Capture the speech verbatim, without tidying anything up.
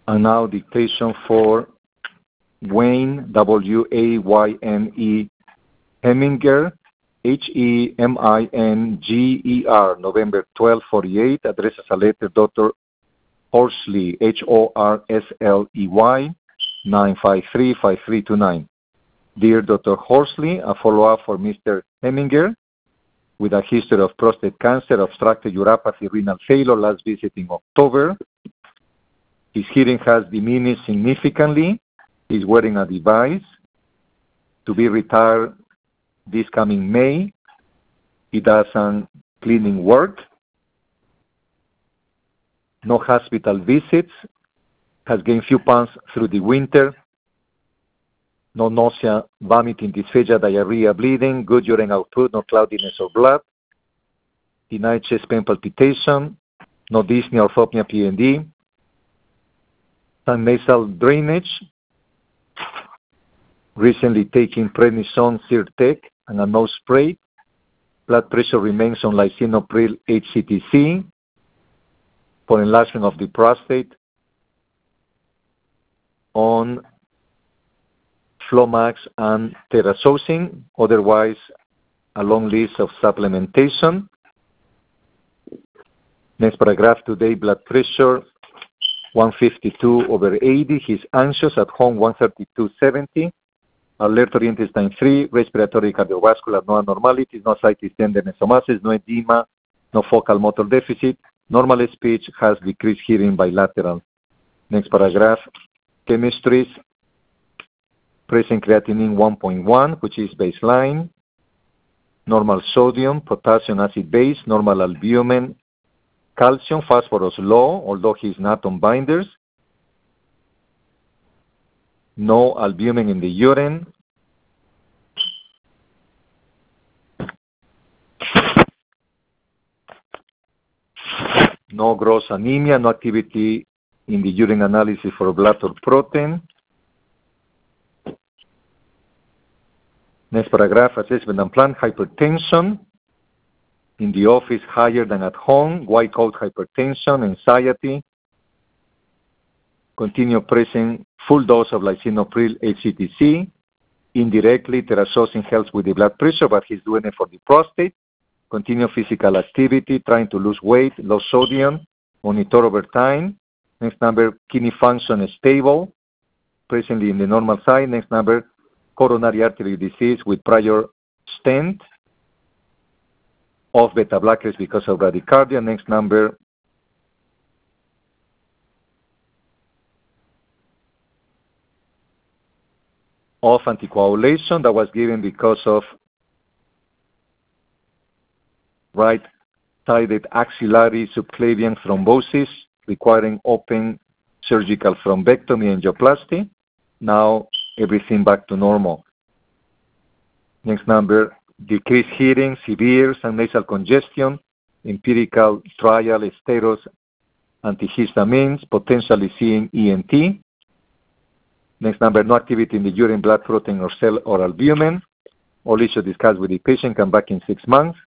And now dictation for Wayne, W A Y N E, Heminger, H E M I N G E R, November twelfth, forty-eight, addresses a letter, Doctor Horsley, H O R S L E Y, nine five three, five three two nine. Dear Doctor Horsley, a follow-up for Mister Heminger with a history of prostate cancer, obstructive uropathy, renal failure, last visit in October. His hearing has diminished significantly. He's wearing a device to be retired this coming May. He does some cleaning work. No hospital visits. Has gained few pounds through the winter. No nausea, vomiting, dysphagia, diarrhea, bleeding, good urine output, no cloudiness or blood. Denied chest pain palpitation, no dyspnea, orthopnea, P N D. Some nasal drainage. Recently taking prednisone, Zyrtec, and a nose spray. Blood pressure remains on lisinopril H C T C for enlargement of the prostate, on Flomax and Terasocin, otherwise a long list of supplementation. Next paragraph, today blood pressure one fifty-two over eighty. He's anxious, at home one thirty-two seventy. Alertory intestine three, respiratory cardiovascular, no abnormalities, no ascites, tenderness, somasis, no edema, no focal motor deficit. Normal speech, has decreased hearing bilateral. Next paragraph, chemistries, present creatinine one point one, which is baseline. Normal sodium, potassium, acid base, normal albumin, calcium, phosphorus low, although he's not on binders. No albumin in the urine. No gross anemia, no activity in the urine analysis for blood or protein. Next paragraph, assessment and plan, hypertension. In the office, higher than at home, white coat hypertension, anxiety. Continue pressing full dose of lisinopril H C T C. Indirectly, terasocin helps with the blood pressure, but he's doing it for the prostate. Continue physical activity, trying to lose weight, low sodium, monitor over time. Next number, kidney function is stable, presently in the normal side. Next number, coronary artery disease with prior stent of beta blockers because of bradycardia. Next number, of anticoagulation that was given because of right-sided axillary subclavian thrombosis requiring open surgical thrombectomy and angioplasty. Now everything back to normal. Next number, decreased hearing, severe nasal congestion, empirical trial, steroids, antihistamines, potentially seeing E N T. Next number, no activity in the urine, blood protein, or cell or albumin. All issues discussed with the patient, come back in six months.